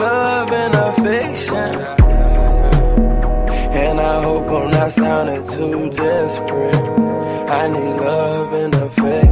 love and affection. And I hope I'm not sounding too desperate. I need love and affection.